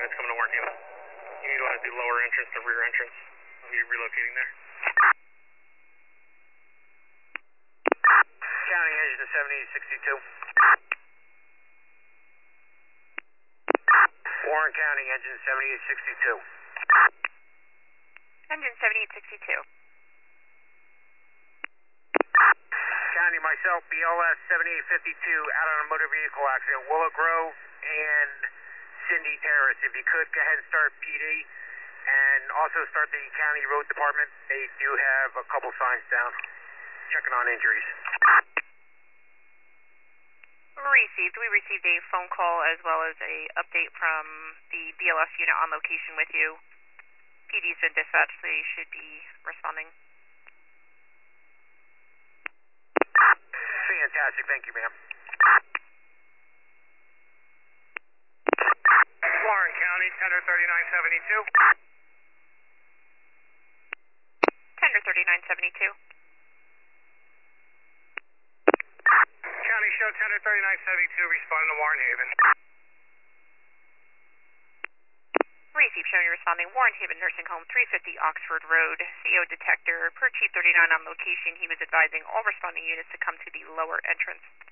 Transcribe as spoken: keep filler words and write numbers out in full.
units coming to Warren Haven. You need to do lower entrance to rear entrance. Are you relocating there? County engine seventy-eight sixty-two. Warren County engine seventy-eight sixty-two. Engine seventy-eight sixty-two. County, myself, B L S seventy-eight fifty-two, out on a motor vehicle accident, Willow Grove and Cindy Terrace. If you could, go ahead and start P D and also start the county road department. They do have a couple signs down, checking on injuries. Received. We received a phone call as well as a update from the B L S unit on location with you. P D's been dispatched. They should be responding. Fantastic. Thank you, ma'am. Warren County, tender thirty-nine seventy-two. Tender thirty-nine seventy-two. County, show tender thirty-nine seventy-two, responding to Warren Haven. Received, showing responding Warren Haven Nursing Home, three fifty Oxford Road. C O detector per Chief thirty-nine on location. He was advising all responding units to come to the lower entrance.